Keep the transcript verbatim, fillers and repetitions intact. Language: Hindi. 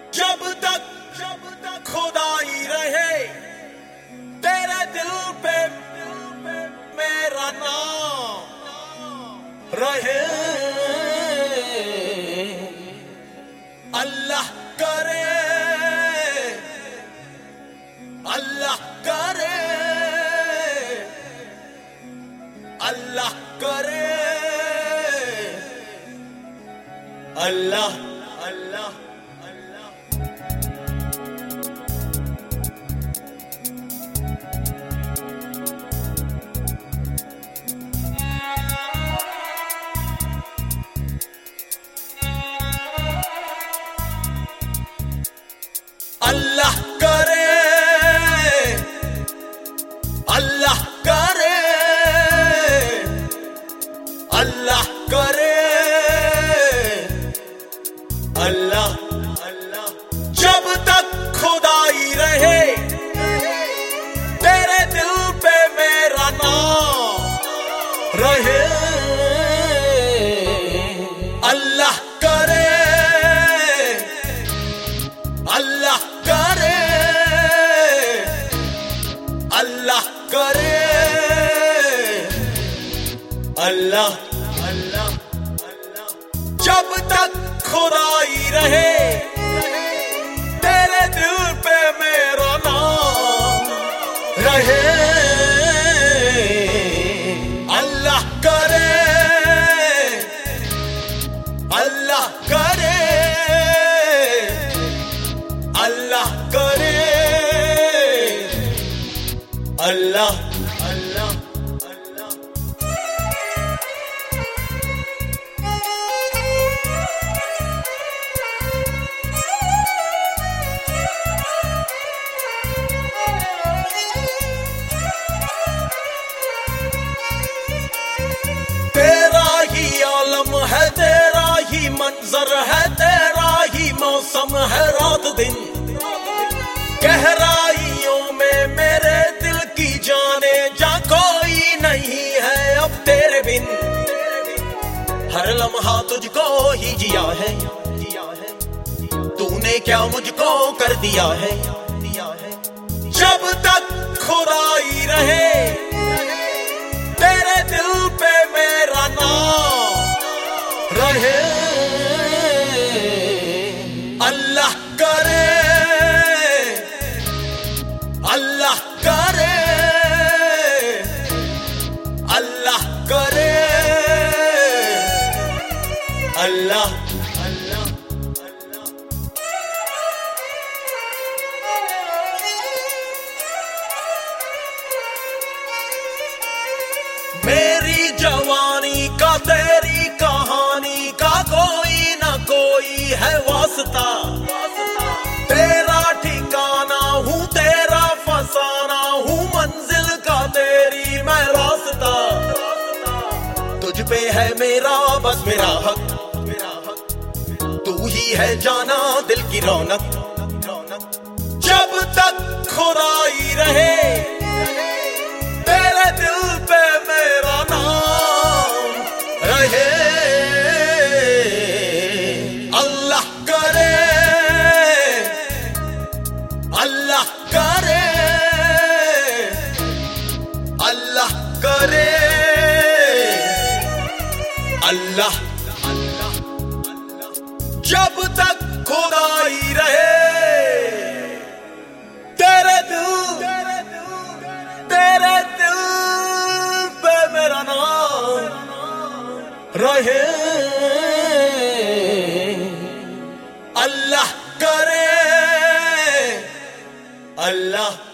जब तक जब तक खुदाई रहे तेरे दिल पे मेरा नाम रहे। अल्लाह करे अल्लाह करे अल्लाह करे अल्लाह अल्लाह अल्लाह करे अल्लाह करे अल्लाह करे अल्लाह अल्लाह जब तक खुदाई रहे तेरे दिल पे मेरा नाम रहे। अल्लाह करे अल्लाह करे अल्लाह करे अल्लाह अल्लाह अल्लाह जब तक खुदाई रहे तेरे दिल पे मेरा नाम रहे। अल्लाह करे अल्लाह करे अल्लाह करे अल्लाह अल्लाह अल्लाह तेरा ही आलम है तेरा ही मंजर है तेरा ही मौसम है रात दिन। गहराइयों में मेरे दिल की जाने जा कोई नहीं है अब तेरे बिन। हर लम्हा तुझको ही जिया है तूने क्या मुझको कर दिया है। जब तक खुदाई रहे तेरे दिल पे मेरा नाम रहे। अल्लाह करे अल्लाह करे अल्लाह करे अल्लाह अल्लाह अल्लाह मेरी जवानी का तेरी कहानी का कोई ना कोई है वास्ता। तेरा ठिकाना हूँ तेरा फसाना हूँ मंजिल का तेरी मैं रास्ता। तुझ पे है मेरा बस मेरा हक तू ही है जाना दिल की रौनक। जब तक खुदाई रहे तेरे दिल पे मेरा नाम रहे। अल्लाह करे अल्लाह करे अल्लाह करे अल्लाह अल्लाह जब तक खुदाई रहे तेरे दिल तेरे दिल पे मेरा नाम रहे। अल्लाह करे अल्लाह